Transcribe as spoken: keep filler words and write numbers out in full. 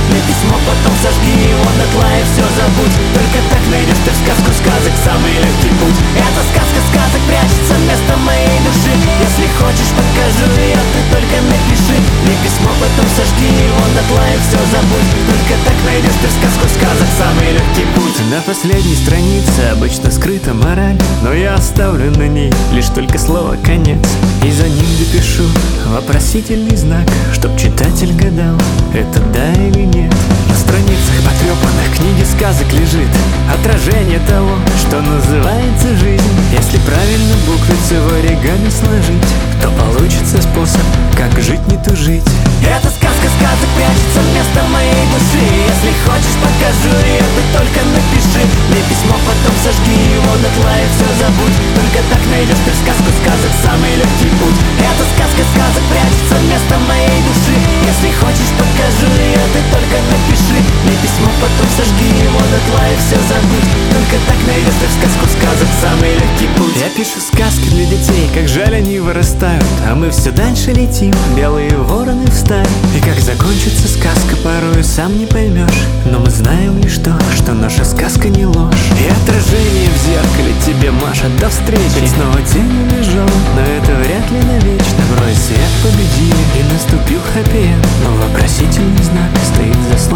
Мне письмо, потом сожги его дотла и все забудь. Только так найдешь ты в сказку сказок самый легкий путь. Эта сказка сказок прячется вместо моей души. Если хочешь, покажу ее, ты только напиши. Мне письмо, потом сожги его дотла и все забудь. Только так найдешь ты в сказку сказок самый легкий путь. На последней странице обычно скрыта мораль, но я оставлю на ней лишь только слово «конец». И за ним допишу вопросительный знак, чтоб читатель гадал, это да или нет. На страницах потрепанных книги сказок лежит отражение того, что называется жизнь. Если правильно буквицы в оригами сложить, то получится способ, как жить не тужить. Эта сказка сказок прячется вместо моей души. Если хочешь, покажу ее, ты только напиши. Мне письмо, потом сожги его дотла и все забудь. Только так найдешь ты в сказку сказок самый легкий путь. Эта сказка сказок прячется вместо моей души. Если хочешь, покажу ее, ты только напиши. Мне письмо, потом сожги его дотла и все забудь. Только так найдешь ты в сказку сказок самый легкий путь. Я пишу сказки для детей, как жаль они вырастают, а мы все дальше летим, белые вороны в стае. И как закончится сказка, порою сам не поймешь, но мы знаем лишь то, что наша сказка не ложь. И отражение в зеркале тебе машет до встречи. Снова тень убежал, но это вряд ли навечно. Добро и свет победили, и наступил хэппи-энд, но вопросительный знак стоит за